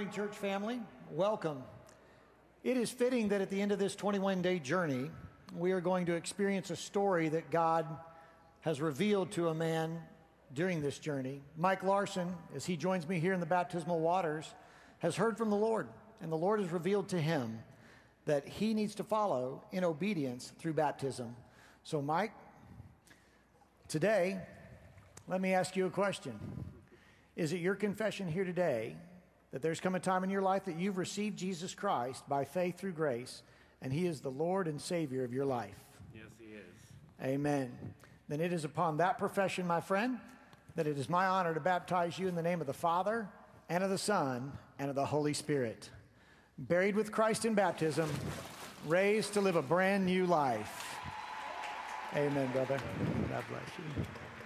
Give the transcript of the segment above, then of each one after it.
morning, church family. Welcome. It is fitting that at the end of this 21-day journey, we are going to experience a story that God has revealed to a man during this journey. Mike Larson, as he joins me here in the baptismal waters, has heard from the Lord, and the Lord has revealed to him that he needs to follow in obedience through baptism. So, Mike, today, let me ask you a question. Is it your confession here today that there's come a time in your life that you've received Jesus Christ by faith through grace, and he is the Lord and Savior of your life? Yes, he is. Amen. Then it is upon that profession, my friend, that it is my honor to baptize you in the name of the Father, and of the Son, and of the Holy Spirit. Buried with Christ in baptism, raised to live a brand new life. Amen, brother. God bless you.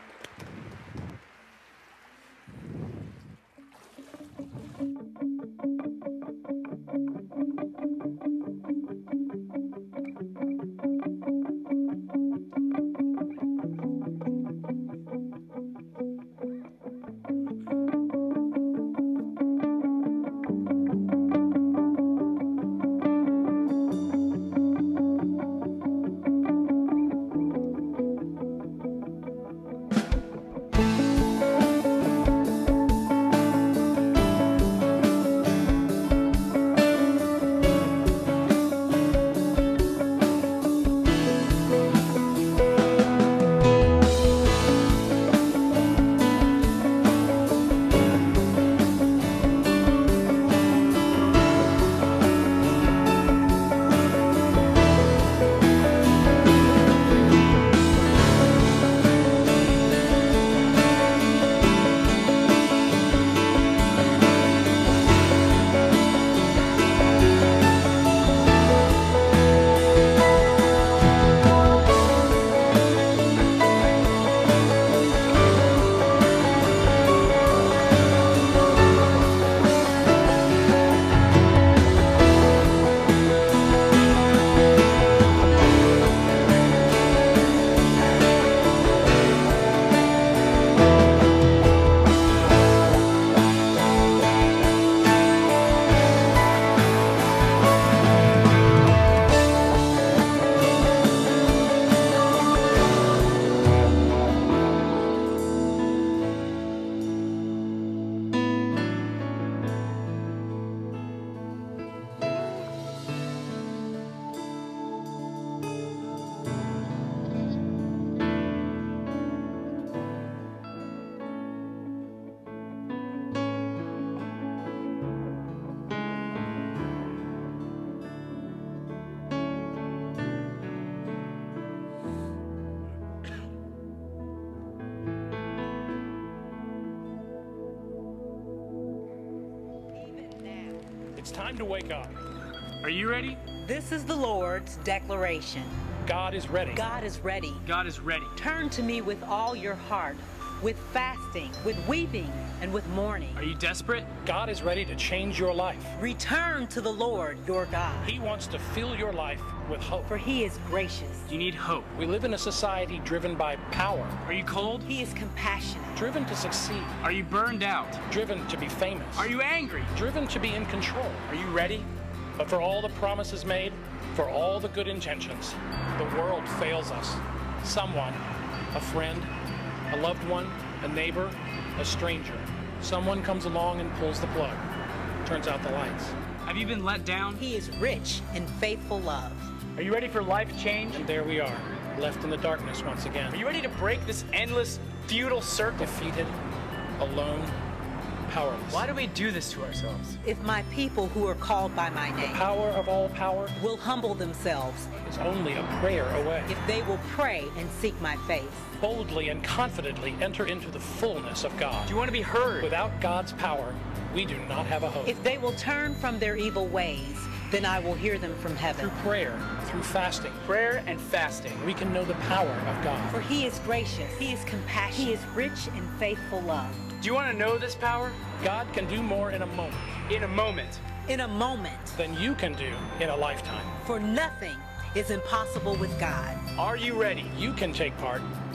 It's time to wake up. Are you ready? This is the Lord's declaration. God is ready. God is ready. God is ready. Turn to me with all your heart, with fasting, with weeping, and with mourning. Are you desperate? God is ready to change your life. Return to the Lord your God. He wants to fill your life with hope. For he is gracious. You need hope. We live in a society driven by power. Are you cold? He is compassionate. Driven to succeed. Are you burned out? Driven to be famous. Are you angry? Driven to be in control. Are you ready? But for all the promises made, for all the good intentions, the world fails us. Someone, a friend, a loved one, a neighbor, a stranger, someone comes along and pulls the plug, turns out the lights. Have you been let down? He is rich in faithful love. Are you ready for life change? And there we are, left in the darkness once again. Are you ready to break this endless, futile circle? Defeated, alone, powerless. Why do we do this to ourselves? If my people who are called by my name Power of all power will humble themselves, is only a prayer away. if they will pray and seek my face, Boldly and confidently enter into the fullness of God. Do you want to be heard? Without God's power, we do not have a hope. if they will turn from their evil ways, then I will hear them from heaven. Through prayer, through fasting, Prayer and fasting. we can know the power of God. For he is gracious, he is compassionate, he is rich in faithful love. Do you want to know this power? God can do more in a moment In a moment. In a moment, than you can do in a lifetime. for nothing is impossible with God. Are you ready? You can take part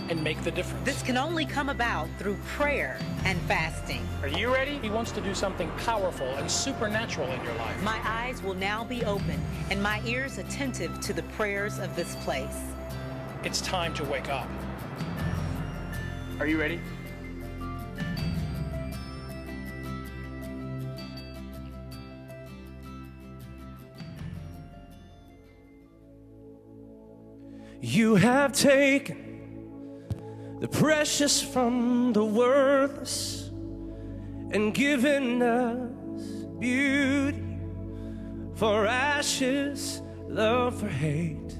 and make the difference. This can only come about through prayer and fasting. Are you ready? He wants to do something powerful and supernatural in your life. My eyes will now be open and my ears attentive to the prayers of this place. It's time to wake up. Are you ready? You have taken the precious from the worthless and given us beauty for ashes, love for hate.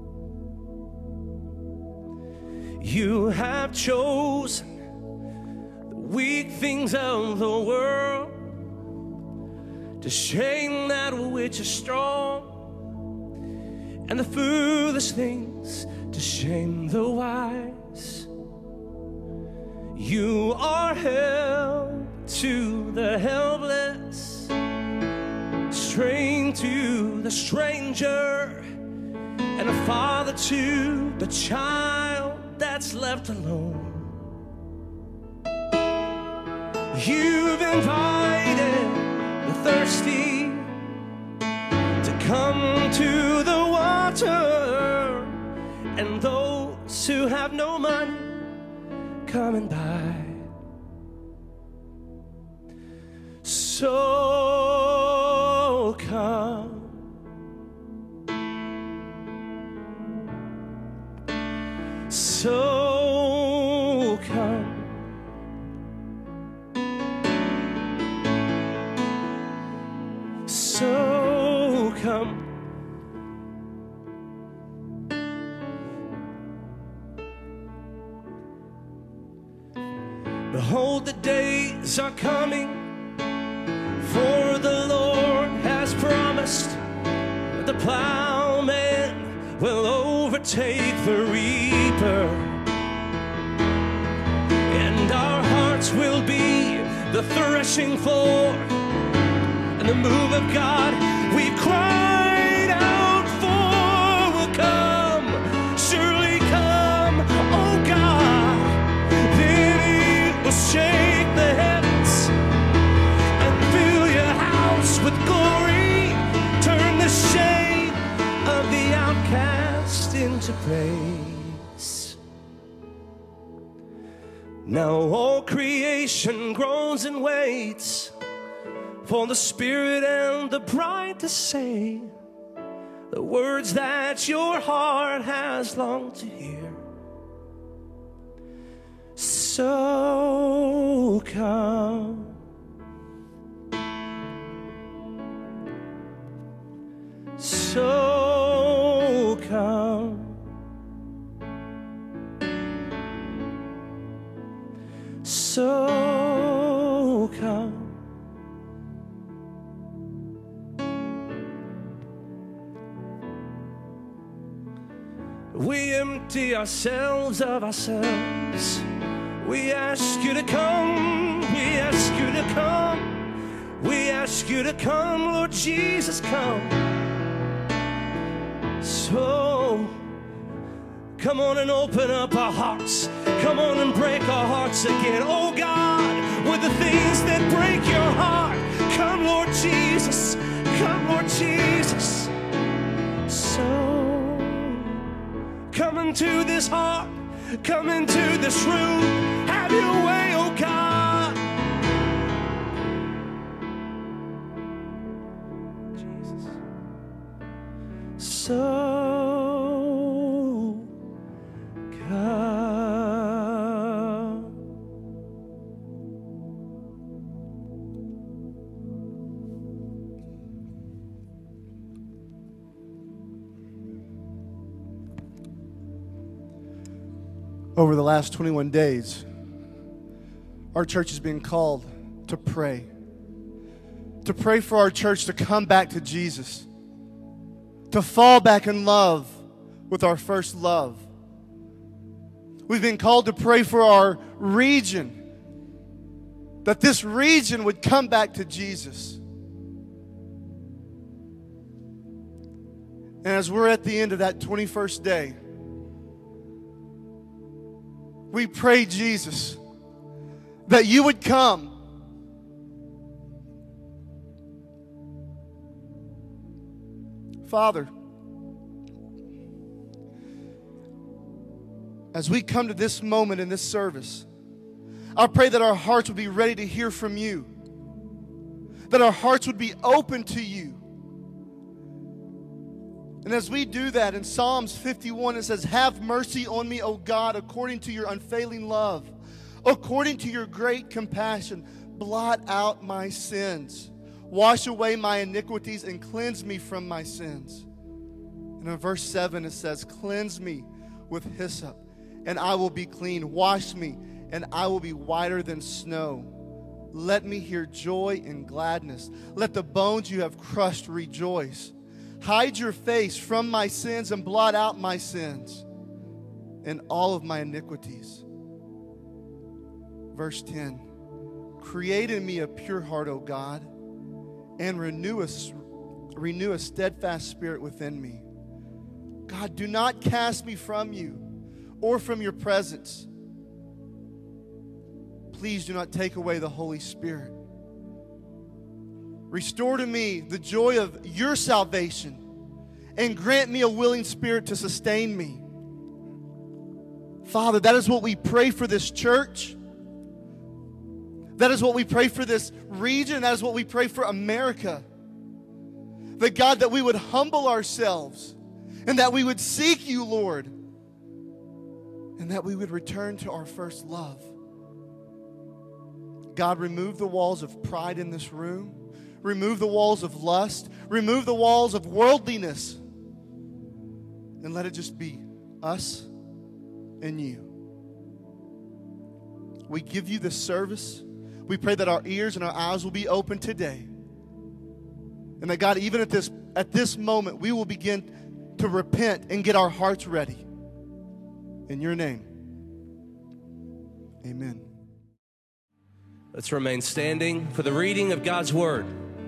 You have chosen the weak things of the world to shame that which is strong, and the foolish things to shame the wise. You are help to the helpless, strength to the stranger, and a father to the child that's left alone. You've invited the thirsty to come to the water, and those who have no money coming by. So come, so come, so come. Behold, the days are coming, for the Lord has promised that the plowman will overtake the reaper, and our hearts will be the threshing floor, and the move of God we've cried out for will come, surely come, oh God. Then it will shake the heavens and fill your house with glory, turn the shame of the outcast into praise. Now all creation groans and waits for the Spirit and the bride to say the words that your heart has longed to hear. So come, so come, so come. We empty ourselves of ourselves. We ask you to come, we ask you to come, we ask you to come, Lord Jesus, come. So, come on and open up our hearts. Come on and break our hearts again. Oh God, with the things that break your heart. Come, Lord Jesus, come, Lord Jesus. So, come into this heart, come into this room, have your way, oh God. Jesus. So come. Over the last 21 days, our church has been called to pray for our church to come back to Jesus, to fall back in love with our first love. We've been called to pray for our region, that this region would come back to Jesus. And as we're at the end of that 21st day, We pray, Jesus, that you would come. Father, as we come to this moment in this service, I pray that our hearts would be ready to hear from you, that our hearts would be open to you. And as we do that, in Psalms 51, it says, "Have mercy on me, O God, according to your unfailing love, according to your great compassion. Blot out my sins. Wash away my iniquities and cleanse me from my sins." And in verse 7, it says, "Cleanse me with hyssop, and I will be clean. Wash me, and I will be whiter than snow. Let me hear joy and gladness. Let the bones you have crushed rejoice. Hide your face from my sins and blot out my sins and all of my iniquities." Verse 10, "Create in me a pure heart, O God, and renew a steadfast spirit within me. God, do not cast me from you or from your presence. Please do not take away the Holy Spirit. Restore to me the joy of your salvation and grant me a willing spirit to sustain me." Father, that is what we pray for this church. That is what we pray for this region. That is what we pray for America. That God, that we would humble ourselves and that we would seek you, Lord, and that we would return to our first love. God, remove the walls of pride in this room. Remove the walls of lust. Remove the walls of worldliness. And let it just be us and you. We give you this service. We pray that our ears and our eyes will be open today. And that God, even at this moment, we will begin to repent and get our hearts ready. In your name, amen. Let's remain standing for the reading of God's Word.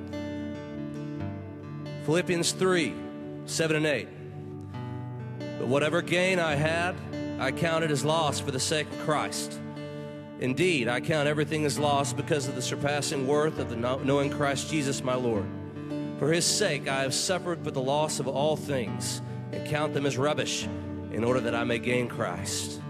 Philippians 3, 7 and 8. "But whatever gain I had, I counted as loss for the sake of Christ. Indeed, I count everything as loss because of the surpassing worth of knowing Christ Jesus my Lord. For his sake I have suffered for the loss of all things, and count them as rubbish, in order that I may gain Christ.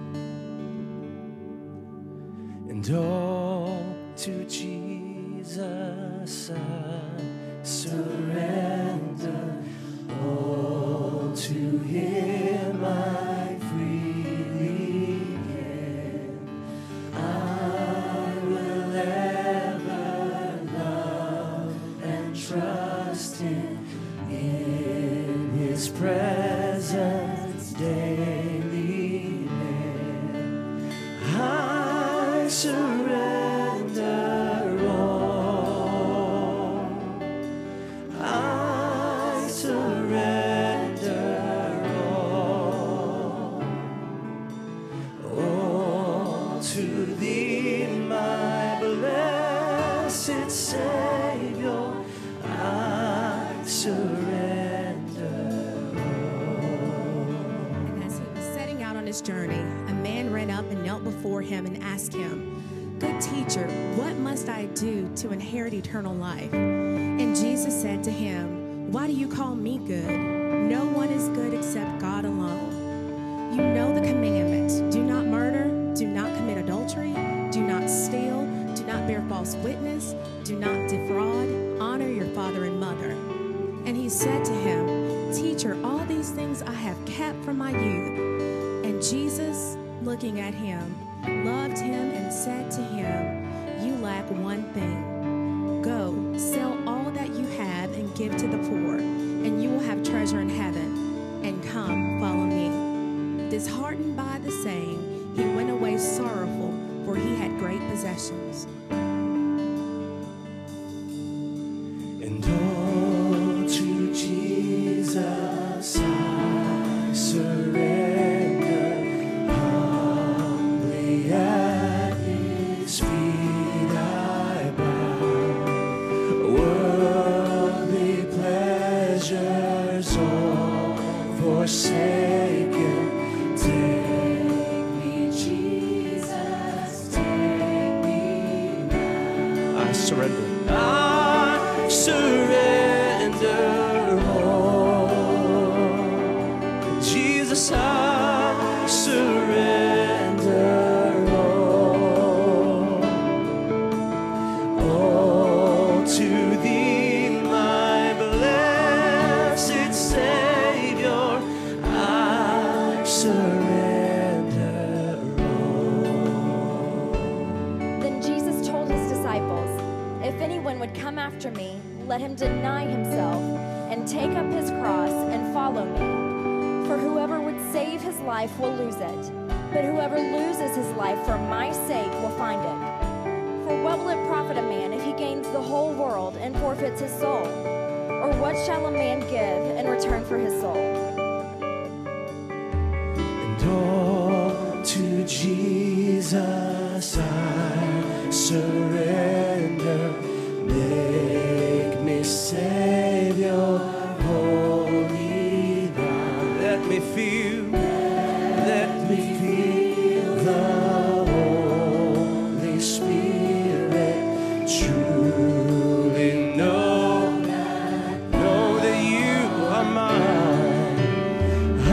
And all to Jesus I surrender, all to him I freely give. I will ever love and trust him in his presence daily live. I surrender all. I surrender all. All to thee, my blessed Savior, I surrender all. And as he was setting out on his journey, a man ran up and knelt before him and asked him, "Good teacher, what must I do to inherit eternal life?" And Jesus said to him, "Why do you call me good? No one is good except God alone. You know the commandments: do not murder, do not commit adultery, do not steal, do not bear false witness, do not defraud, honor your father and mother." And he said to him, "Teacher, all these things I have kept from my youth." And Jesus, looking at him, loved him and said to him, "You lack one thing. Go, sell all that you have and give to the poor, and you will have treasure in heaven. And come, follow me." Disheartened by the saying, he went away sorrowful, for he had great possessions. And all to Jesus I surrender, humbly at his feet I bow. Worldly pleasures all forsaken, take me, Jesus. surrender all. Jesus, I surrender all. All to thee, my blessed Savior, I surrender all. Then Jesus told his disciples, "If anyone would come after me, let him deny himself and take up his cross and follow me. For whoever would save his life will lose it, but whoever loses his life for my sake will find it. For what will it profit a man if he gains the whole world and forfeits his soul? Or what shall a man give in return for his soul?" And all to Jesus I surrender. Make me Savior, holy thou. Let me feel the Holy Spirit. Truly know that you are mine. I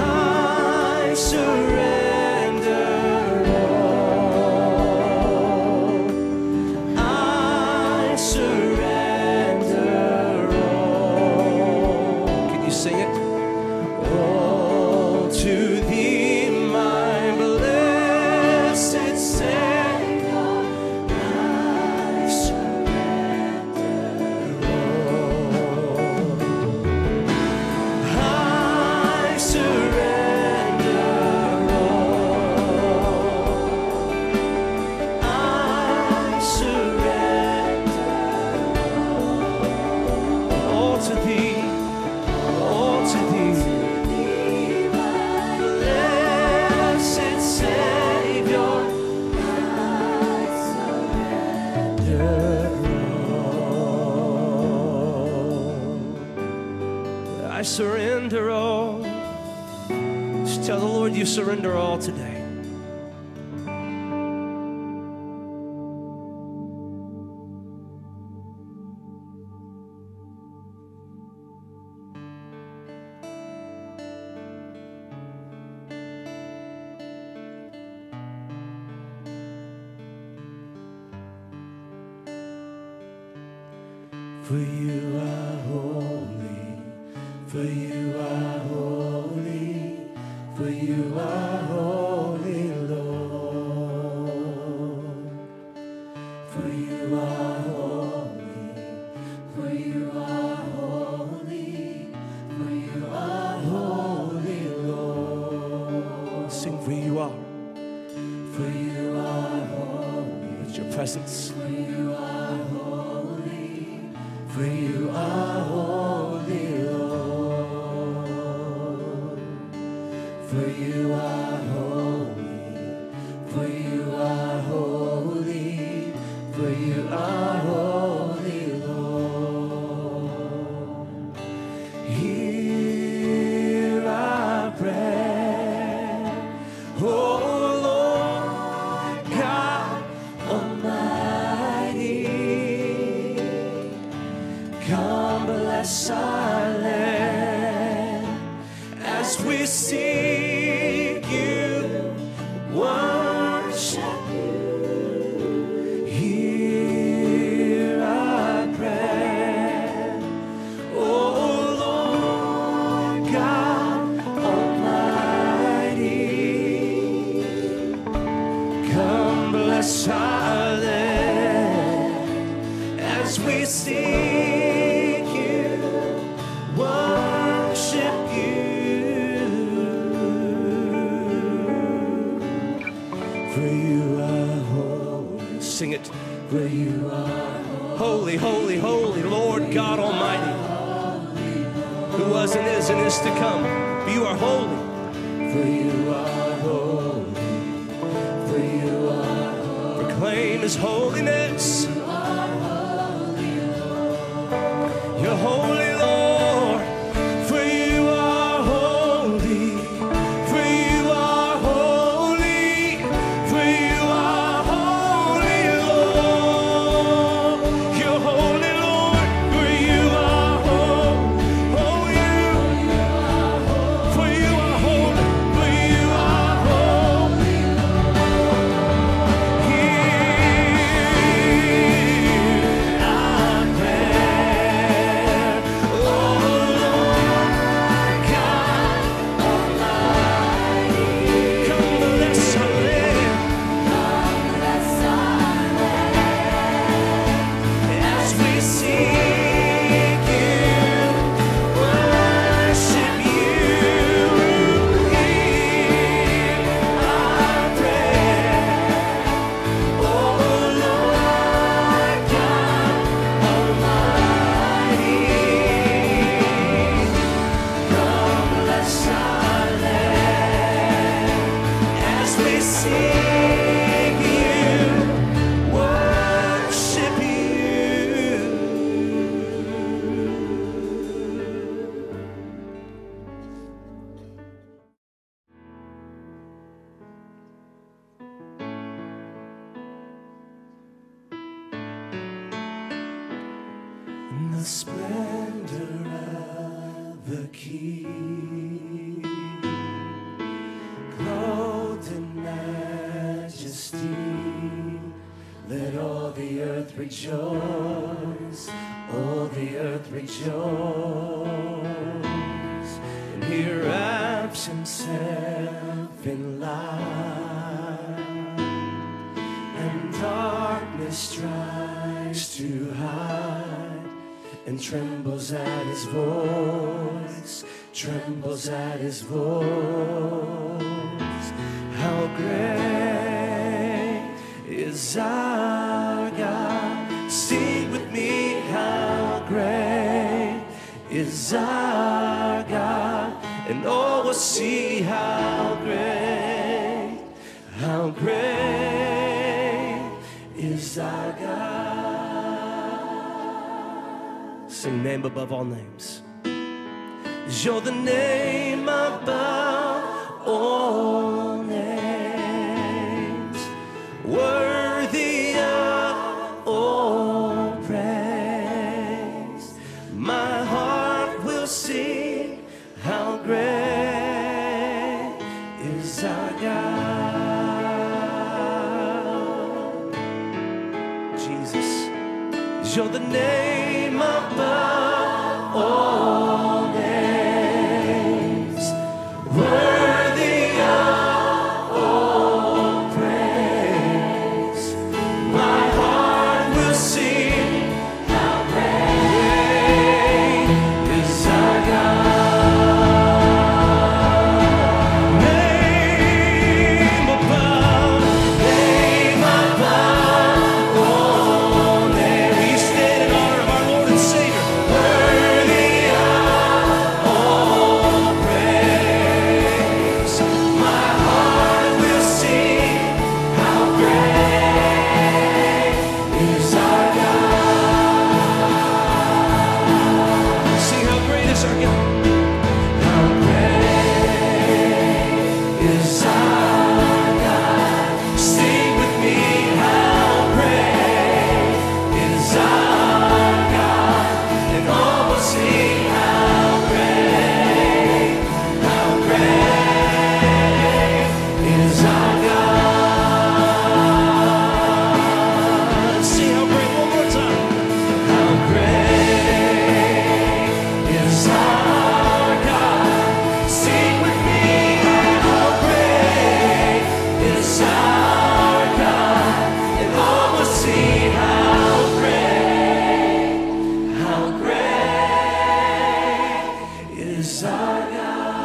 surrender all. I surrender all. Can you sing it? All to thee, my blessed Savior, I surrender all. I surrender all. I surrender all to thee, all to thee. Blessed Savior, I surrender all. Just tell the Lord you surrender all today. For you are holy, for you are holy, for you are holy, Lord. For you are holy, for you are holy, for you are holy, Lord. Sing, for you are holy. It's your presence. For you are holy, for you are holy, Lord. For you are holy, for you are holy, for you are holy, Lord. Hear our prayer, oh Lord God Almighty. Come bless our land as we seek you, worship you. Hear our prayer, oh Lord God Almighty. Come bless our land as we seek you, worship you. For you are holy. Sing it. For you are holy, holy, holy, Lord God Almighty, who was and is to come. For you are holy. For you are holy. For you are holy. Proclaim His holiness. You're holy, Lord, for you are holy, for you are holy, for you are holy, Lord. You're holy, Lord, for you the King, clothed in majesty. Let all the earth rejoice, all the earth rejoice. And he wraps himself in light, and darkness tries to hide, and trembles at his voice, trembles at his voice. How great is our God? Sing with me, how great is our God? And all will see how great is our God. Sing name above all names. You're the name above all names, worthy of all praise. My heart will sing, how great is our God. Jesus, you're the name above all names, worthy of all praise. My heart will sing, how great is our God. Name above all names. We stand in honor of our Lord and Savior, worthy of all praise. My heart will sing, how great is our God. Sing, how great is our God. How great is our God. Sing with me, how great is our God. And all will sing, how great is our God. Sing how great one more time. How great is our God. Sing with me, how great is our God. And all will see how great is our God.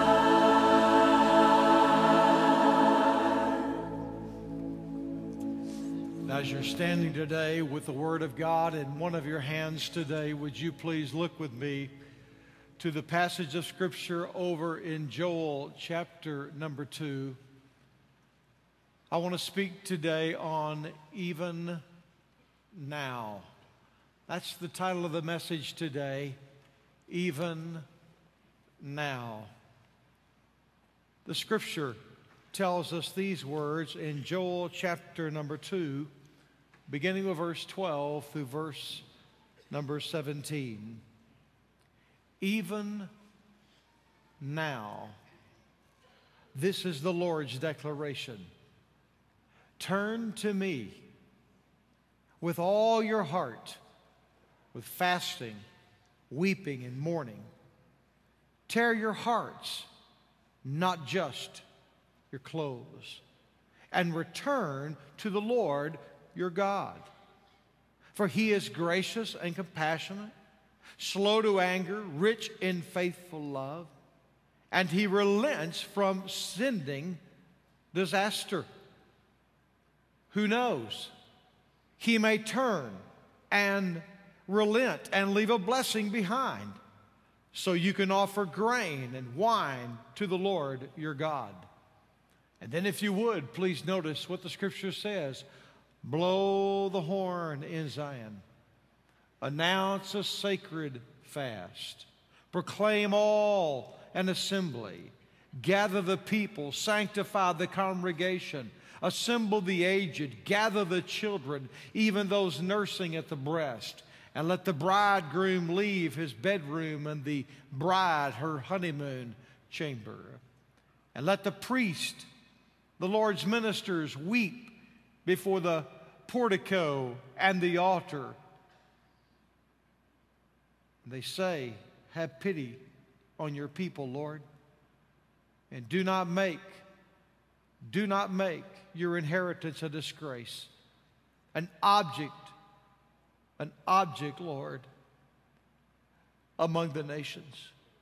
As you're standing today with the Word of God in one of your hands today, would you please look with me to the passage of Scripture over in Joel chapter number 2. I want to speak today on even now. That's the title of the message today, even now. The Scripture tells us these words in Joel chapter number 2, beginning with verse 12 through verse number 17. Even now, this is the Lord's declaration. Turn to me with all your heart, with fasting, weeping, and mourning. Tear your hearts, not just your clothes, and return to the Lord your God. For he is gracious and compassionate, slow to anger, rich in faithful love, and he relents from sending disaster. Who knows? He may turn and relent and leave a blessing behind, so you can offer grain and wine to the Lord your God. And then if you would, please notice what the Scripture says. Blow the horn in Zion. Announce a sacred fast. Proclaim all an assembly. Gather the people. Sanctify the congregation. Assemble the aged. Gather the children, even those nursing at the breast. And let the bridegroom leave his bedroom and the bride her honeymoon chamber. And let the priest, the Lord's ministers, weep before the portico and the altar. They say, have pity on your people, Lord. And do not make your inheritance a disgrace, an object, Lord, among the nations.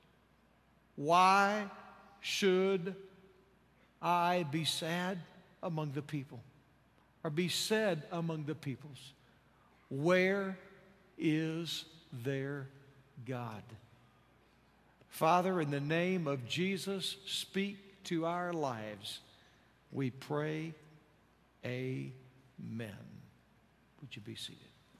Why should I be sad among the people, or be said among the peoples? Where is their God? Father, in the name of Jesus, speak to our lives. We pray, amen. Would you be seated?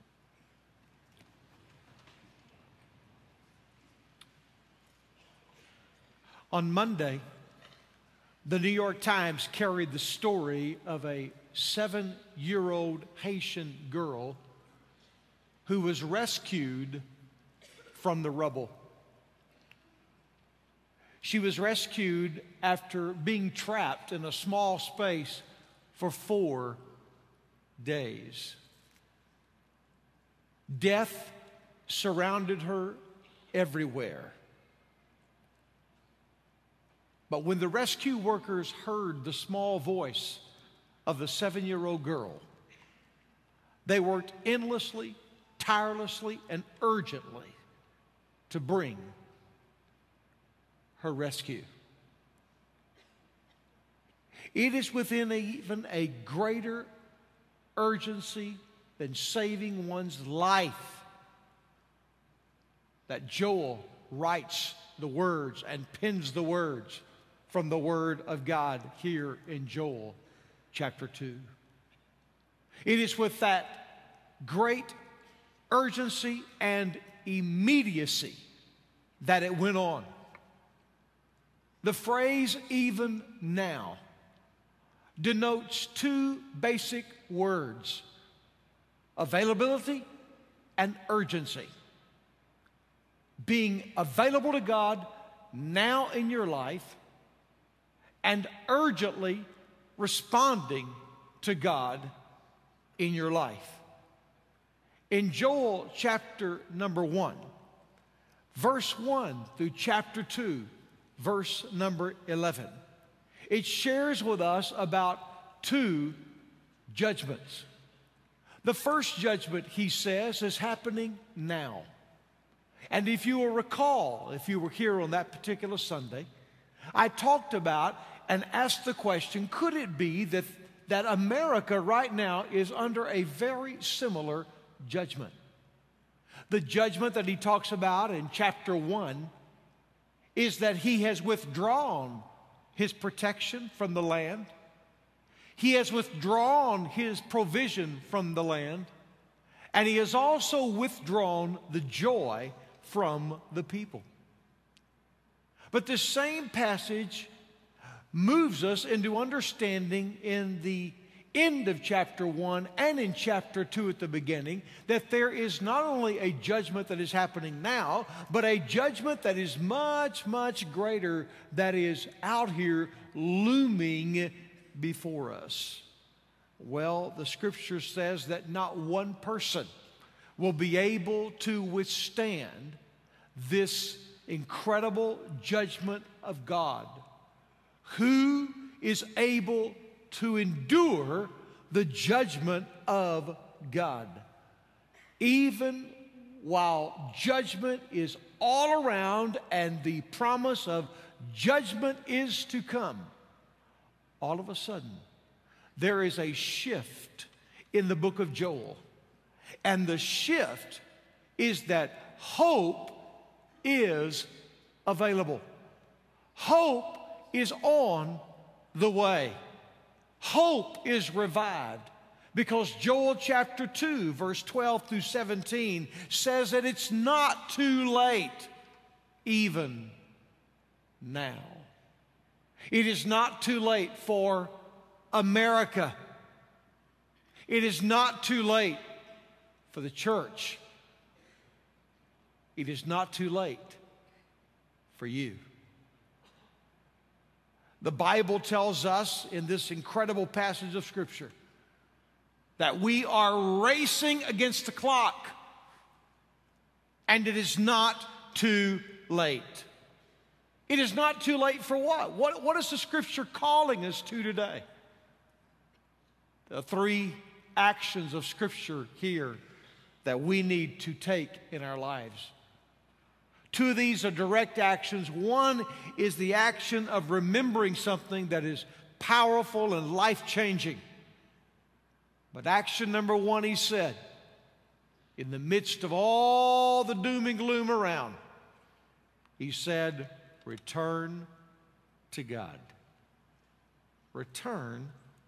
On Monday, the New York Times carried the story of a 7-year-old Haitian girl who was rescued from the rubble. She was rescued after being trapped in a small space for 4 days. Death surrounded her everywhere. But when the rescue workers heard the small voice of the 7-year-old girl, they worked endlessly, tirelessly, and urgently to bring her rescue. It is within even a greater urgency than saving one's life that Joel writes the words and pens the words from the Word of God here in Joel chapter 2. It is with that great urgency and immediacy that it went on. The phrase "even now" denotes 2 basic words: availability and urgency. Being available to God now in your life and urgently responding to God in your life. In Joel chapter number 1, verse 1 through chapter 2, verse number 11, it shares with us about 2 judgments. The first judgment, he says, is happening now. And if you will recall, if you were here on that particular Sunday, I talked about and asked the question, could it be that America right now is under a very similar judgment? The judgment that he talks about in chapter 1 is that he has withdrawn his protection from the land. He has withdrawn his provision from the land. And he has also withdrawn the joy from the people. But this same passage moves us into understanding in the end of chapter 1 and in chapter 2 at the beginning that there is not only a judgment that is happening now, but a judgment that is much, much greater that is out here looming before us. Well, the scripture says that not one person will be able to withstand this incredible judgment of God. Who is able to endure the judgment of God? Even while judgment is all around and the promise of judgment is to come, all of a sudden there is a shift in the book of Joel. And the shift is that hope is available. Hope is on the way. Hope is revived because Joel chapter 2 verse 12 through 17 says that it's not too late even now. It is not too late for America. It is not too late for the church it is not too late for you. The Bible tells us in this incredible passage of Scripture that we are racing against the clock, and it is not too late. It is not too late for what? What is the Scripture calling us to today? The three actions of Scripture here that we need to take in our lives. Two of these are direct actions. One is the action of remembering something that is powerful and life-changing. But action number one, he said, in the midst of all the doom and gloom around, he said, return to God. Return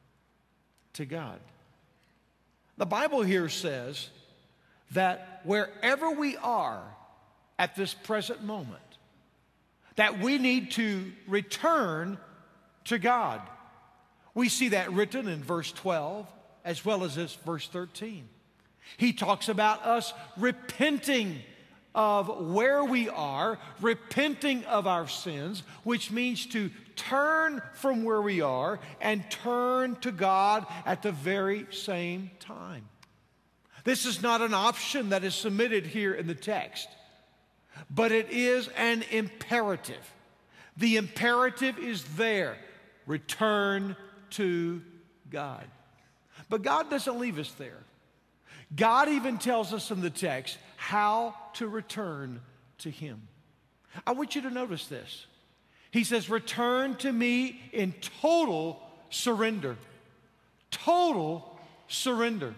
to God. The Bible here says that wherever we are at this present moment, that we need to return to God. We see that written in verse 12 as well as this verse 13. He talks about us repenting of where we are, repenting of our sins, which means to turn from where we are and turn to God at the very same time. This is not an option that is submitted here in the text, but it is an imperative. The imperative is there. Return to God. But God doesn't leave us there. God even tells us in the text how to return to Him. I want you to notice this. He says, return to me in total surrender. Total surrender.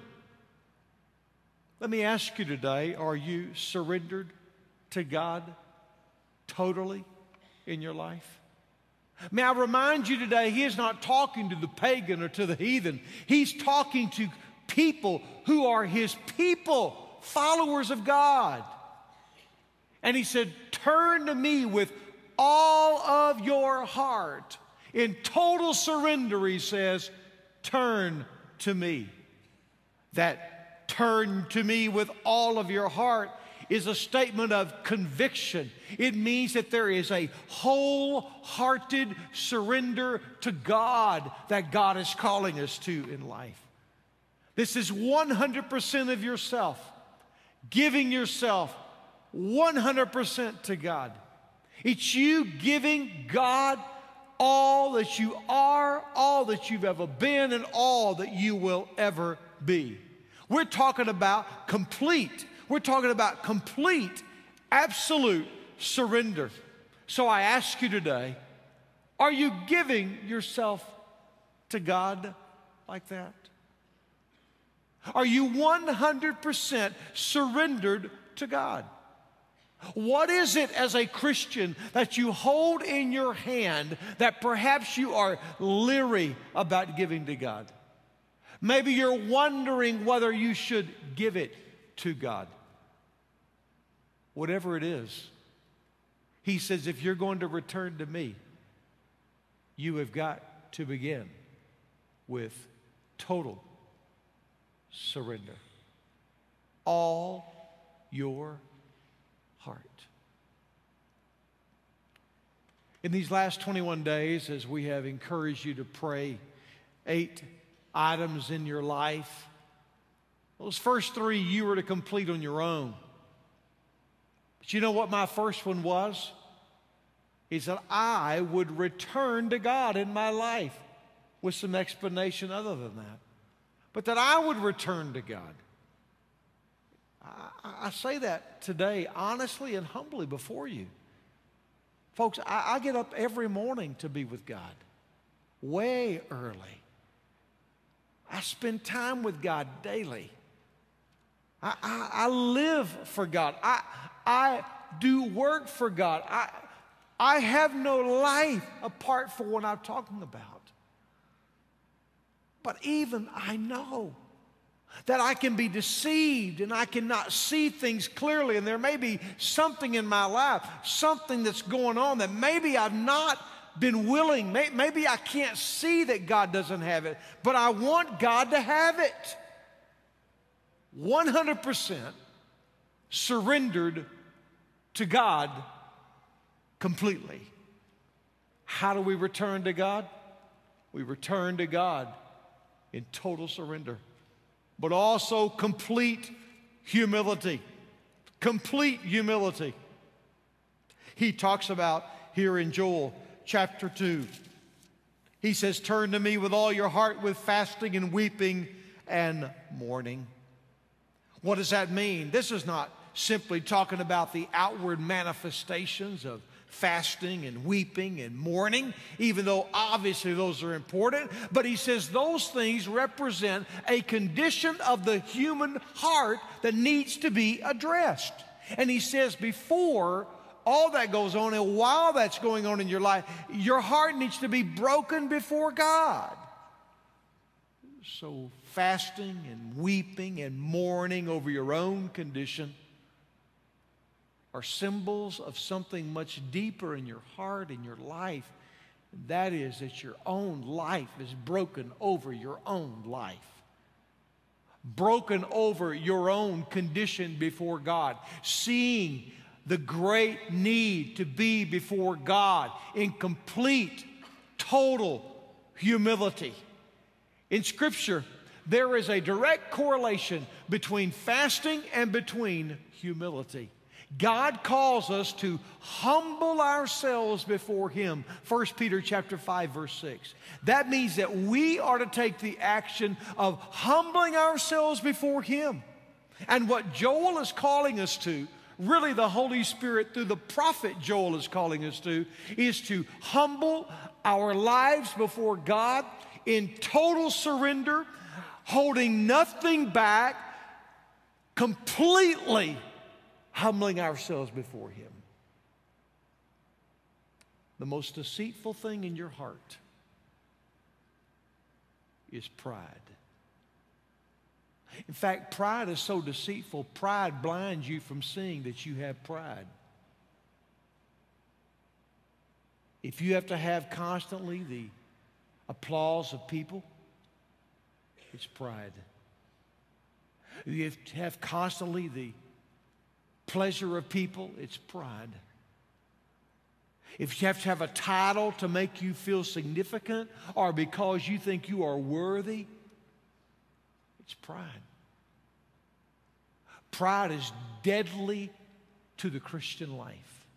Let me ask you today, are you surrendered to God totally in your life? May I remind you today, He is not talking to the pagan or to the heathen. He's talking to people who are His people, followers of God. And He said, turn to me with all of your heart. In total surrender, He says, turn to me. That turn to me with all of your heart is a statement of conviction. It means that there is a wholehearted surrender to God that God is calling us to in life. This is 100% of yourself, giving yourself 100% to God. It's you giving God all that you are, all that you've ever been, and all that you will ever be. We're talking about complete. We're talking about complete, absolute surrender. So I ask you today, are you giving yourself to God like that? Are you 100% surrendered to God? What is it as a Christian that you hold in your hand that perhaps you are leery about giving to God? Maybe you're wondering whether you should give it to God. Whatever it is, He says, if you're going to return to me, you have got to begin with total surrender. All your heart. In these last 21 days, as we have encouraged you to pray 8 items in your life, those first 3 you were to complete on your own. But you know what my first one was? He said, I would return to God in my life, with some explanation other than that. But that I would return to God. I say that today honestly and humbly before you. Folks, I get up every morning to be with God, way early. I spend time with God daily. I live for God. I do work for God. I have no life apart from what I'm talking about. But even I know that I can be deceived and I cannot see things clearly, and there may be something in my life, something that's going on that maybe I've not been willing, maybe I can't see that God doesn't have it, but I want God to have it. 100% surrendered to God completely. How do we return to God? We return to God in total surrender, but also complete humility. Complete humility. He talks about here in Joel chapter 2. He says, turn to me with all your heart with fasting and weeping and mourning. What does that mean? This is not simply talking about the outward manifestations of fasting and weeping and mourning, even though obviously those are important. But he says those things represent a condition of the human heart that needs to be addressed. And he says before all that goes on, and while that's going on in your life, your heart needs to be broken before God. So fasting and weeping and mourning over your own condition are symbols of something much deeper in your heart, in your life. And that is that your own life is broken over your own life. Broken over your own condition before God. Seeing the great need to be before God in complete, total humility. In Scripture, there is a direct correlation between fasting and between humility. God calls us to humble ourselves before Him. 1 Peter chapter 5, verse 6. That means that we are to take the action of humbling ourselves before Him. And what Joel is calling us to, really the Holy Spirit through the prophet Joel is calling us to, is to humble our lives before God in total surrender, holding nothing back, completely humbling ourselves before Him. The most deceitful thing in your heart is pride. In fact, pride is so deceitful, pride blinds you from seeing that you have pride. If you have to have constantly the applause of people, it's pride. If you have to have constantly the pleasure of people, it's pride. If you have to have a title to make you feel significant or because you think you are worthy, it's pride. Pride is deadly to the Christian life.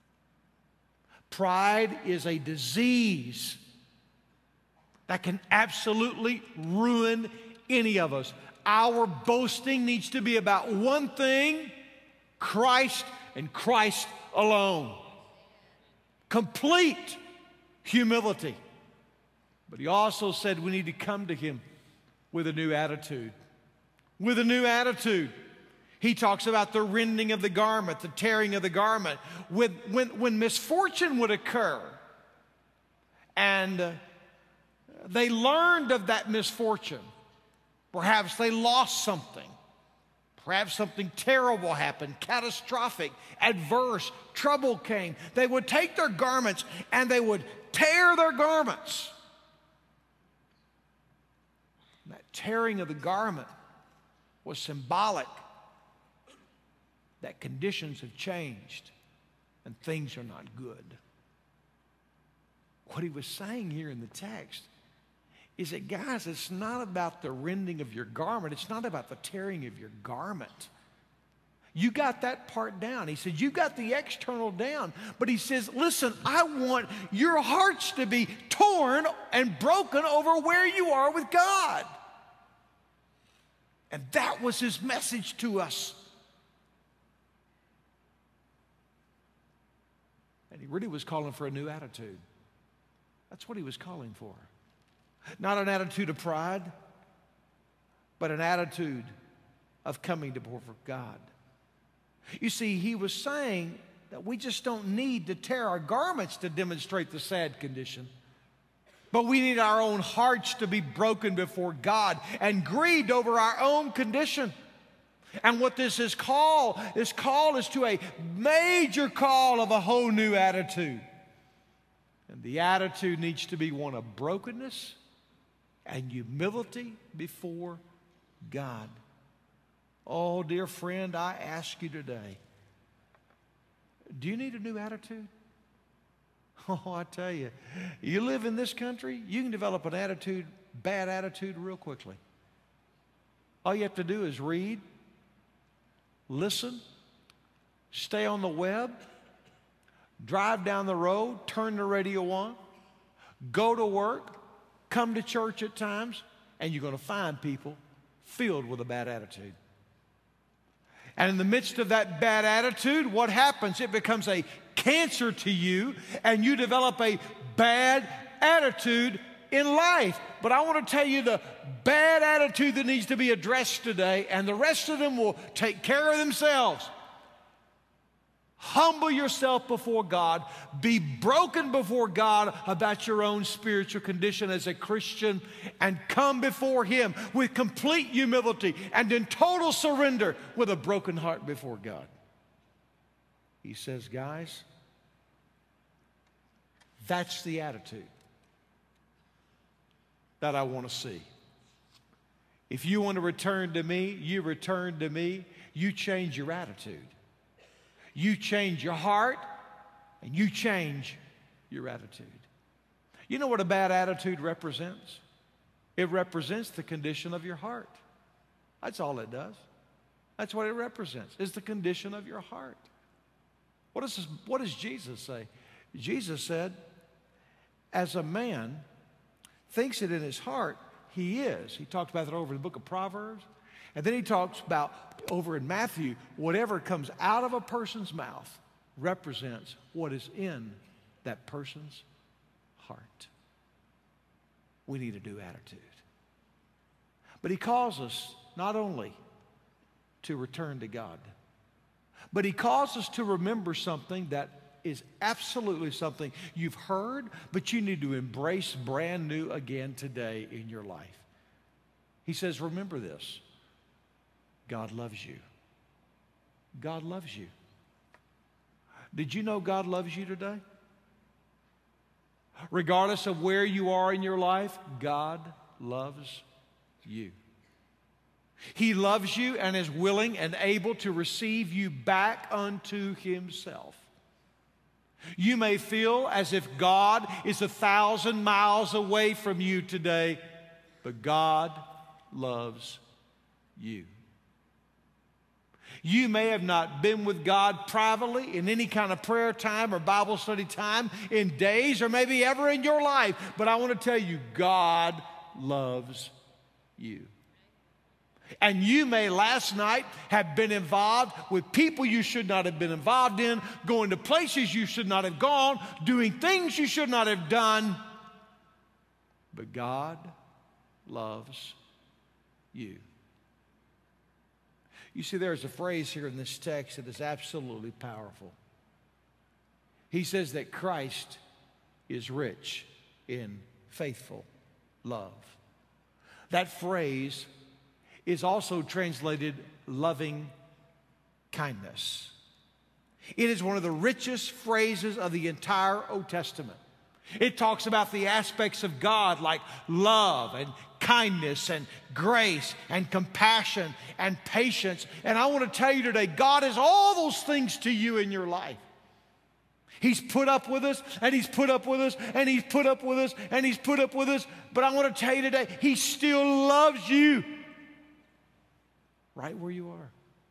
Pride is a disease that can absolutely ruin any of us. Our boasting needs to be about one thing: Christ and Christ alone. Complete humility. But he also said we need to come to Him with a new attitude. With a new attitude. He talks about the rending of the garment, the tearing of the garment. When misfortune would occur, and they learned of that misfortune, perhaps they lost something, perhaps something terrible happened, catastrophic, adverse, trouble came, they would take their garments and they would tear their garments. That tearing of the garment was symbolic that conditions have changed and things are not good. What he was saying here in the text is that, guys, it's not about the rending of your garment. It's not about the tearing of your garment. You got that part down. He said, you got the external down. But he says, listen, I want your hearts to be torn and broken over where you are with God. And that was his message to us. And he really was calling for a new attitude. That's what he was calling for. Not an attitude of pride, but an attitude of coming before God. You see, he was saying that we just don't need to tear our garments to demonstrate the sad condition, but we need our own hearts to be broken before God and grieved over our own condition. And what this call is to a major call of a whole new attitude. And the attitude needs to be one of brokenness and humility before God. Oh, dear friend, I ask you today, Do you need a new attitude? Oh, I tell you, you live in this country, you can develop an attitude, bad attitude, real quickly. All you have to do is read, listen, stay on the web, drive down the road, turn the radio on, go to work, come to church at times, and you're going to find people filled with a bad attitude. And in the midst of that bad attitude, what happens? It becomes a cancer to you, and you develop a bad attitude in life. But I want to tell you the bad attitude that needs to be addressed today, and the rest of them will take care of themselves. Humble yourself before God. Be broken before God about your own spiritual condition as a Christian, and come before Him with complete humility and in total surrender with a broken heart before God. He says, guys, that's the attitude that I want to see. If you want to return to me, you return to me, you change your attitude. You change your heart, and you change your attitude. You know what a bad attitude represents? It represents the condition of your heart. That's all it does. That's what it represents, is the condition of your heart. What does Jesus say? Jesus said, as a man thinks it in his heart, he is. He talked about that over in the book of Proverbs. And then he talks about, over in Matthew, whatever comes out of a person's mouth represents what is in that person's heart. We need a new attitude. But he calls us not only to return to God, but he calls us to remember something that is absolutely something you've heard, but you need to embrace brand new again today in your life. He says, remember this. God loves you. God loves you. Did you know God loves you today? Regardless of where you are in your life, God loves you. He loves you and is willing and able to receive you back unto Himself. You may feel as if God is 1,000 miles away from you today, but God loves you. You may have not been with God privately in any kind of prayer time or Bible study time in days or maybe ever in your life, but I want to tell you, God loves you. And you may last night have been involved with people you should not have been involved in, going to places you should not have gone, doing things you should not have done, but God loves you. You see, there's a phrase here in this text that is absolutely powerful. He says that Christ is rich in faithful love. That phrase is also translated loving kindness. It is one of the richest phrases of the entire Old Testament. It talks about the aspects of God like love and kindness and grace and compassion and patience. And I want to tell you today, God is all those things to you in your life. He's put up with us, and He's put up with us, and He's put up with us, and He's put up with us. But I want to tell you today, He still loves you right where you are.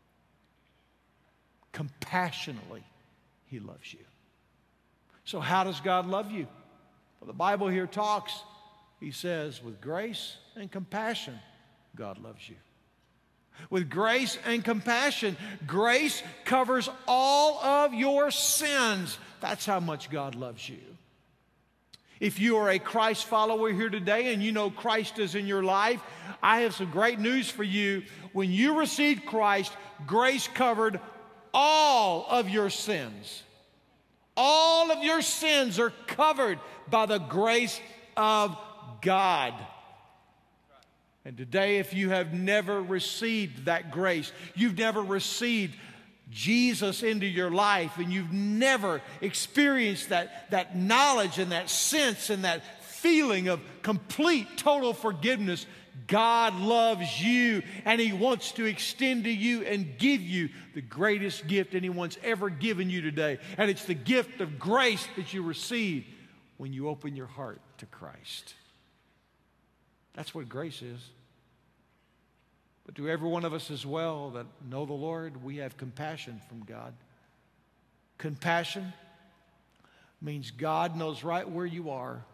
Compassionately, He loves you. So how does God love you? Well, the Bible here talks, He says, with grace and compassion, God loves you. With grace and compassion, grace covers all of your sins. That's how much God loves you. If you are a Christ follower here today and you know Christ is in your life, I have some great news for you. When you received Christ, grace covered all of your sins. All of your sins are covered by the grace of God. And today, if you have never received that grace, you've never received Jesus into your life, and you've never experienced that knowledge and that sense and that feeling of complete, total forgiveness, God loves you, and He wants to extend to you and give you the greatest gift anyone's ever given you today. And it's the gift of grace that you receive when you open your heart to Christ. That's what grace is. But to every one of us as well that know the Lord, we have compassion from God. Compassion means God knows right where you are,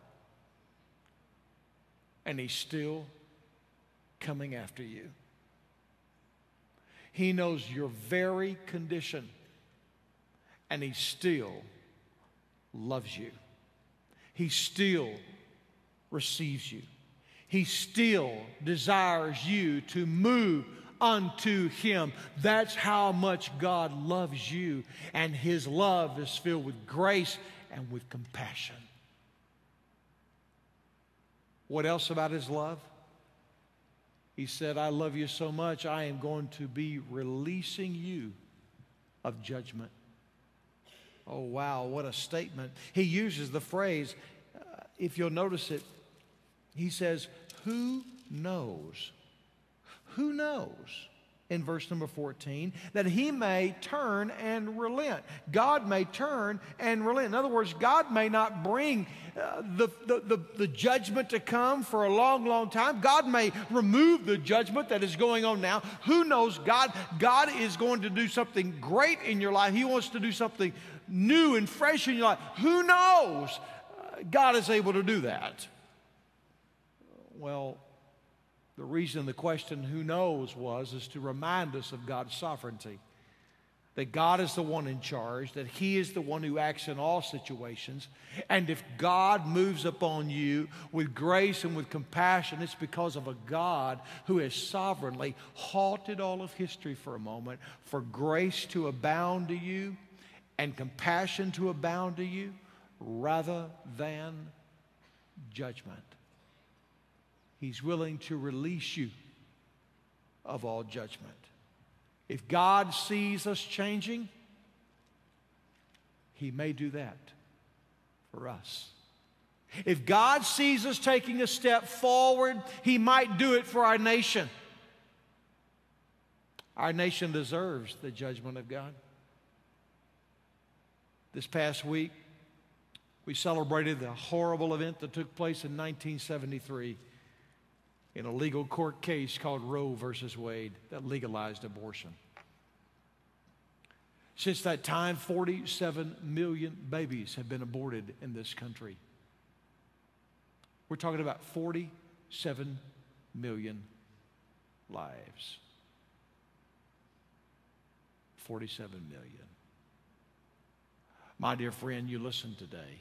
and He's still coming after you. He knows your very condition, and He still loves you. He still receives you. He still desires you to move unto Him. That's how much God loves you, and His love is filled with grace and with compassion. What else about His love? He said, I love you so much, I am going to be releasing you of judgment. Oh, wow, what a statement. He uses the phrase, if you'll notice it, he says, who knows? Who knows? In verse number 14, that He may turn and relent. God may turn and relent. In other words, God may not bring the judgment to come for a long, long time. God may remove the judgment that is going on now. Who knows? God is going to do something great in your life. He wants to do something new and fresh in your life. Who knows? God is able to do that. Well, the reason the question, who knows, is to remind us of God's sovereignty. That God is the one in charge, that He is the one who acts in all situations. And if God moves upon you with grace and with compassion, it's because of a God who has sovereignly halted all of history for a moment for grace to abound to you and compassion to abound to you rather than judgment. He's willing to release you of all judgment. If God sees us changing, He may do that for us. If God sees us taking a step forward, He might do it for our nation. Our nation deserves the judgment of God. This past week, we celebrated the horrible event that took place in 1973. In a legal court case called Roe versus Wade that legalized abortion. Since that time, 47 million babies have been aborted in this country. We're talking about 47 million lives. 47 million. My dear friend, you listen today.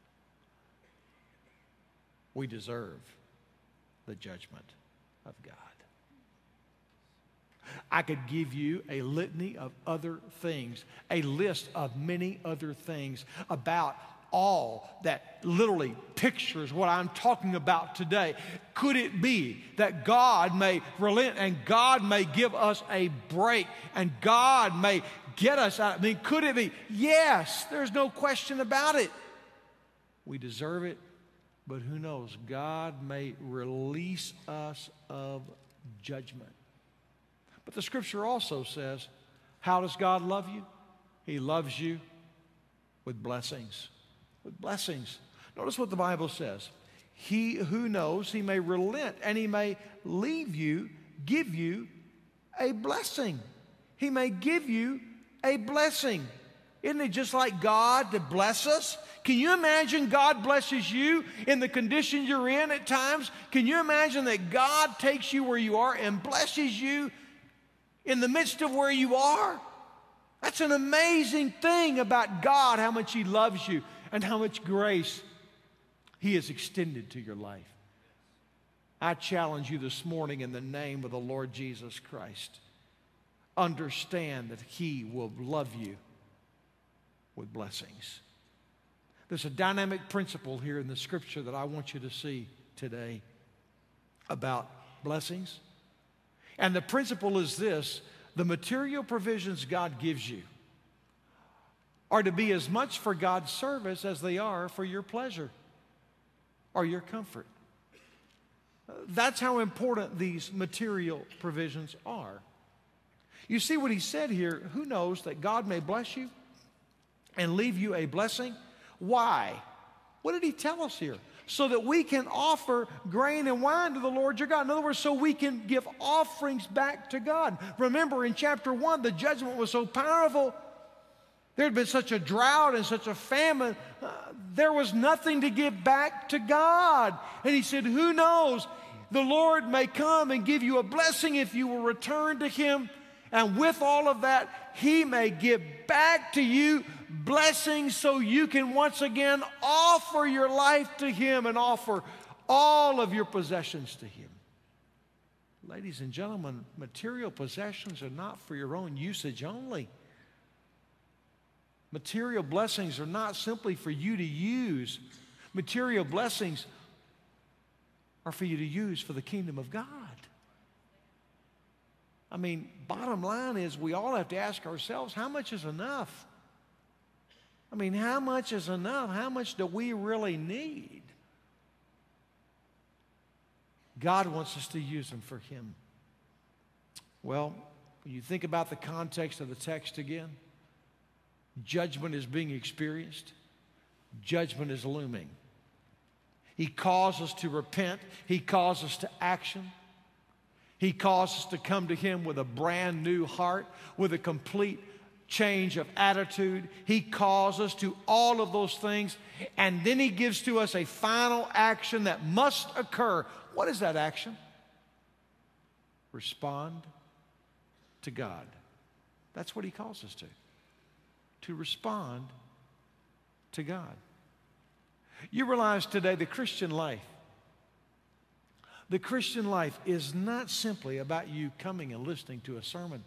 We deserve the judgment of God. I could give you a litany of other things, a list of many other things about all that literally pictures what I'm talking about today. Could it be that God may relent and God may give us a break and God may get us out? I mean, could it be? Yes, there's no question about it. We deserve it. But who knows? God may release us of judgment. But the Scripture also says, how does God love you? He loves you with blessings. With blessings. Notice what the Bible says. He who knows, He may relent and He may leave you, give you a blessing. He may give you a blessing. Isn't it just like God to bless us? Can you imagine God blesses you in the condition you're in at times? Can you imagine that God takes you where you are and blesses you in the midst of where you are? That's an amazing thing about God, how much He loves you and how much grace He has extended to your life. I challenge you this morning in the name of the Lord Jesus Christ. Understand that He will love you with blessings. There's a dynamic principle here in the Scripture that I want you to see today about blessings. And the principle is this: the material provisions God gives you are to be as much for God's service as they are for your pleasure or your comfort. That's how important these material provisions are. You see what he said here, who knows that God may bless you and leave you a blessing? Why? What did he tell us here? So that we can offer grain and wine to the Lord your God. In other words, so we can give offerings back to God. Remember in chapter 1, the judgment was so powerful. There had been such a drought and such a famine. There was nothing to give back to God. And he said, who knows? The Lord may come and give you a blessing if you will return to him. And with all of that, he may give back to you blessings so you can once again offer your life to him and offer all of your possessions to him. Ladies and gentlemen, material possessions are not for your own usage only. Material blessings are not simply for you to use. Material blessings are for you to use for the kingdom of God. I mean, bottom line is we all have to ask ourselves, how much is enough? I mean, how much is enough? How much do we really need? God wants us to use them for him. Well, when you think about the context of the text again, judgment is being experienced. Judgment is looming. He calls us to repent. He calls us to action. He calls us to come to him with a brand new heart, with a complete change of attitude. He calls us to all of those things, and then he gives to us a final action that must occur. What is that action? Respond to God. That's what he calls us to respond to God. You realize today the Christian life is not simply about you coming and listening to a sermon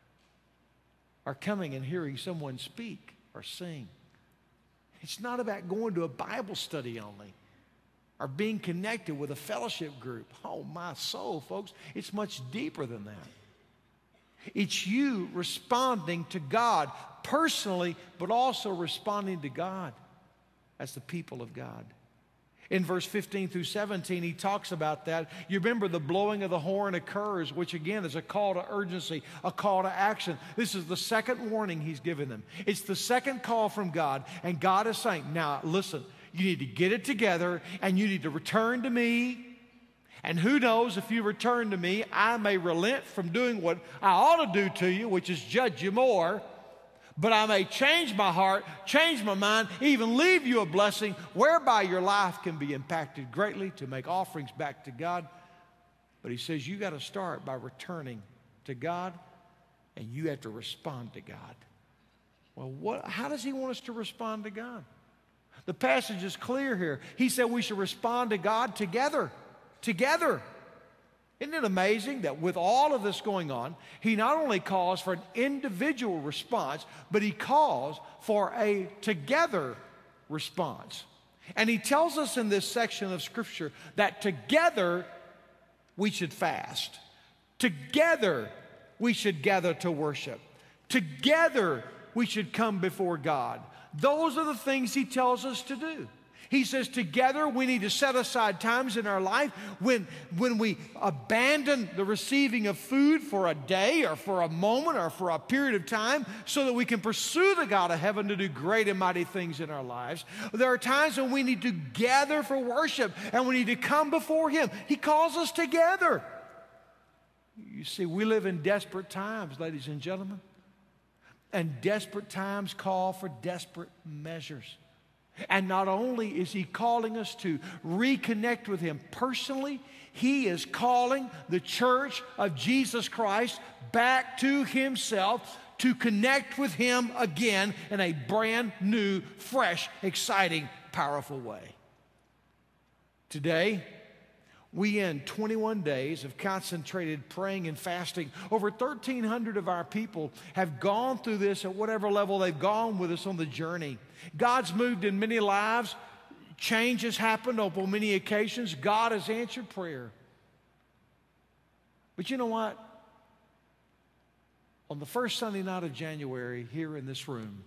or coming and hearing someone speak or sing. It's not about going to a Bible study only or being connected with a fellowship group. Oh, my soul, folks, it's much deeper than that. It's you responding to God personally, but also responding to God as the people of God. In verse 15 through 17, he talks about that. You remember the blowing of the horn occurs, which again is a call to urgency, a call to action. This is the second warning he's given them. It's the second call from God, and God is saying, now listen, you need to get it together, and you need to return to me. And who knows, if you return to me, I may relent from doing what I ought to do to you, which is judge you more. But I may change my heart, change my mind, even leave you a blessing whereby your life can be impacted greatly to make offerings back to God. But he says you got to start by returning to God, and you have to respond to God. Well, how does he want us to respond to God? The passage is clear here. He said we should respond to God together. Together. Isn't it amazing that with all of this going on, he not only calls for an individual response, but he calls for a together response. And he tells us in this section of Scripture that together we should fast. Together we should gather to worship. Together we should come before God. Those are the things he tells us to do. He says together we need to set aside times in our life when we abandon the receiving of food for a day or for a moment or for a period of time so that we can pursue the God of heaven to do great and mighty things in our lives. There are times when we need to gather for worship and we need to come before him. He calls us together. You see, we live in desperate times, ladies and gentlemen. And desperate times call for desperate measures. And not only is he calling us to reconnect with him personally, he is calling the church of Jesus Christ back to himself to connect with him again in a brand new, fresh, exciting, powerful way. Today, we end 21 days of concentrated praying and fasting. Over 1,300 of our people have gone through this at whatever level they've gone with us on the journey. God's moved in many lives. Change has happened on many occasions. God has answered prayer. But you know what? On the first Sunday night of January here in this room,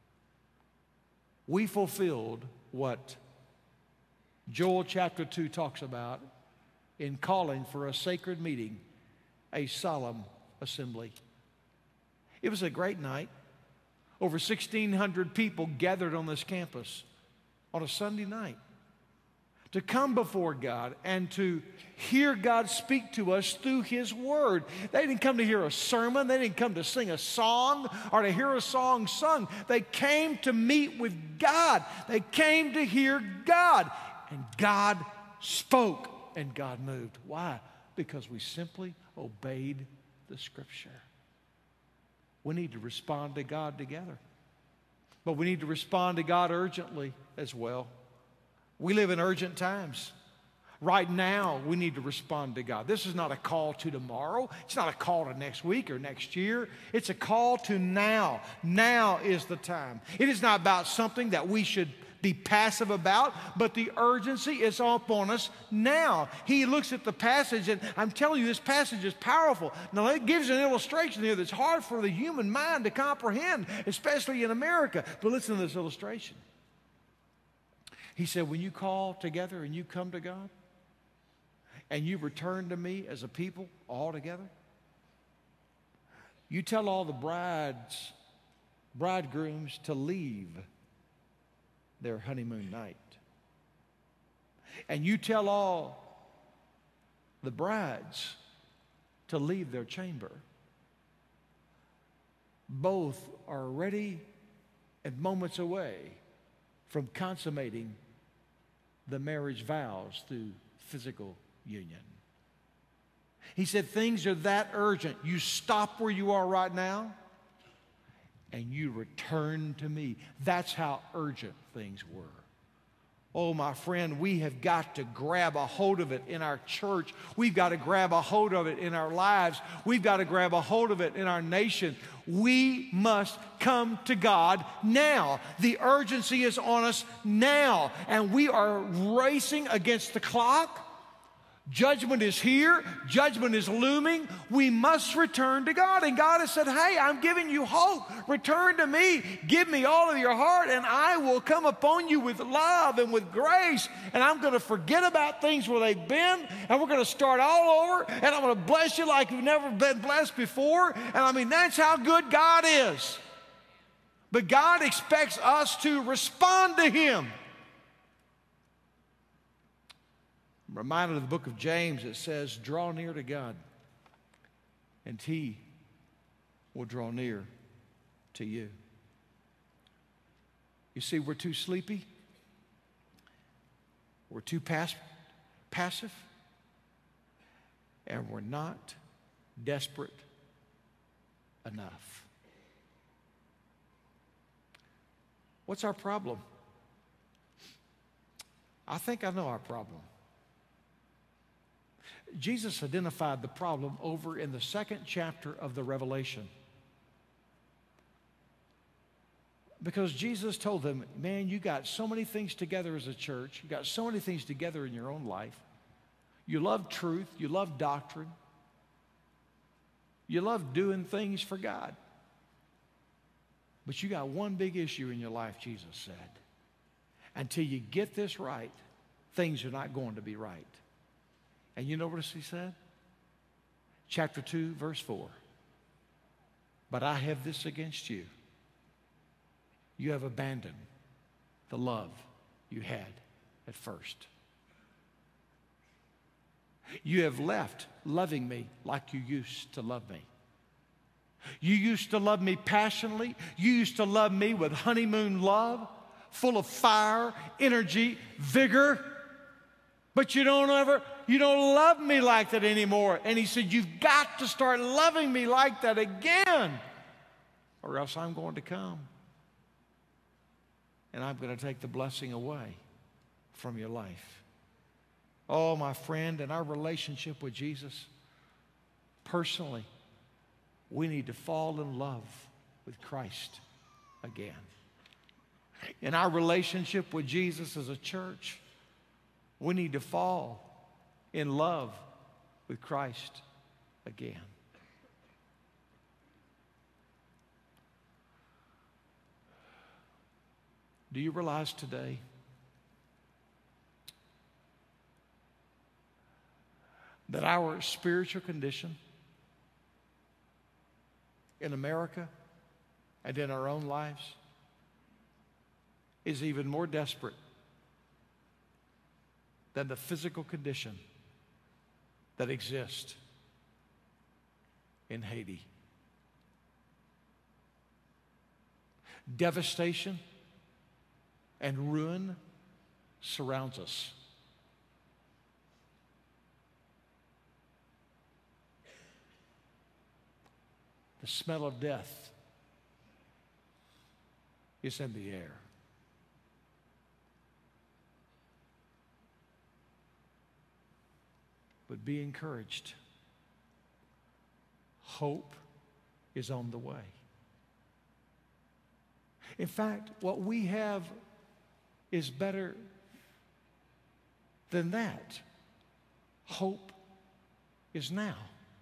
we fulfilled what Joel chapter 2 talks about in calling for a sacred meeting, a solemn assembly. It was a great night. Over 1,600 people gathered on this campus on a Sunday night to come before God and to hear God speak to us through His Word. They didn't come to hear a sermon. They didn't come to sing a song or to hear a song sung. They came to meet with God. They came to hear God. And God spoke and God moved. Why? Because we simply obeyed the Scripture. We need to respond to God together. But we need to respond to God urgently as well. We live in urgent times. Right now, we need to respond to God. This is not a call to tomorrow. It's not a call to next week or next year. It's a call to now. Now is the time. It is not about something that we should be passive about, but the urgency is upon us now. He looks at the passage, and I'm telling you, this passage is powerful. Now, it gives an illustration here that's hard for the human mind to comprehend, especially in America. But listen to this illustration. He said, when you call together and you come to God, and you return to me as a people all together, you tell all the bridegrooms to leave their honeymoon night. And you tell all the brides to leave their chamber. Both are ready and moments away from consummating the marriage vows through physical union. He said, things are that urgent. You stop where you are right now and you return to me. That's how urgent things were. Oh, my friend, we have got to grab a hold of it in our church. We've got to grab a hold of it in our lives. We've got to grab a hold of it in our nation. We must come to God now. The urgency is on us now, and we are racing against the clock. Judgment is here. Judgment is looming. We must return to God. And God has said, hey, I'm giving you hope. Return to me. Give me all of your heart, and I will come upon you with love and with grace. And I'm going to forget about things where they've been, and we're going to start all over, and I'm going to bless you like you've never been blessed before. And I mean, that's how good God is. But God expects us to respond to Him. I'm reminded of the book of James. It says, draw near to God, and He will draw near to you. You see, we're too sleepy. We're too passive. And we're not desperate enough. What's our problem? I think I know our problem. Jesus identified the problem over in the 2nd chapter of the Revelation. Because Jesus told them, man, you got so many things together as a church. You got so many things together in your own life. You love truth. You love doctrine. You love doing things for God. But you got one big issue in your life, Jesus said. Until you get this right, things are not going to be right. And you know what he said? Chapter 2, verse 4. But I have this against you. You have abandoned the love you had at first. You have left loving me like you used to love me. You used to love me passionately. You used to love me with honeymoon love, full of fire, energy, vigor. But you don't love me like that anymore. And he said, you've got to start loving me like that again, or else I'm going to come. And I'm going to take the blessing away from your life. Oh, my friend, in our relationship with Jesus, personally, we need to fall in love with Christ again. In our relationship with Jesus as a church, we need to fall in love with Christ again. Do you realize today that our spiritual condition in America and in our own lives is even more desperate than the physical condition that exists in Haiti. Devastation and ruin surrounds us. The smell of death is in the air. But be encouraged. Hope is on the way. In fact, what we have is better than that. Hope is now.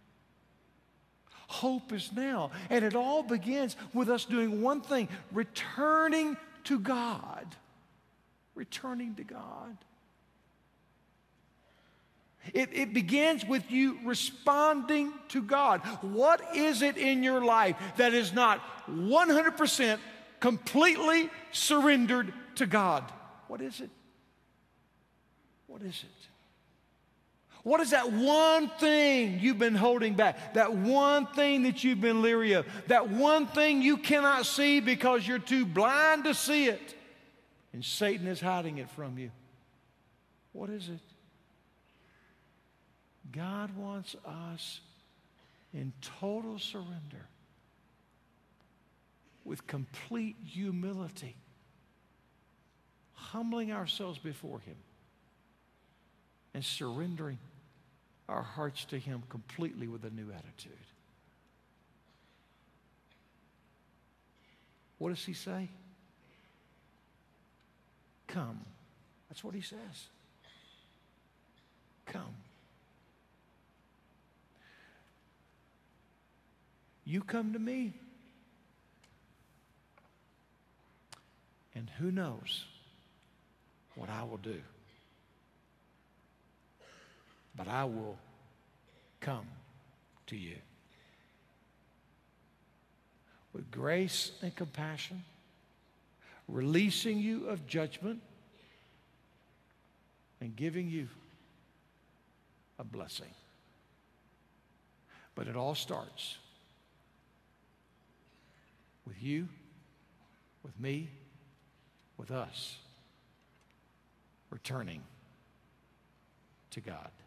Hope is now. And it all begins with us doing one thing, returning to God. Returning to God. It begins with you responding to God. What is it in your life that is not 100% completely surrendered to God? What is it? What is it? What is that one thing you've been holding back? That one thing that you've been leery of? That one thing you cannot see because you're too blind to see it? And Satan is hiding it from you. What is it? God wants us in total surrender, with complete humility, humbling ourselves before Him and surrendering our hearts to Him completely with a new attitude. What does He say? Come. That's what He says. Come. You come to me, and who knows what I will do. But I will come to you with grace and compassion, releasing you of judgment and giving you a blessing. But it all starts with you, with me, with us returning to God.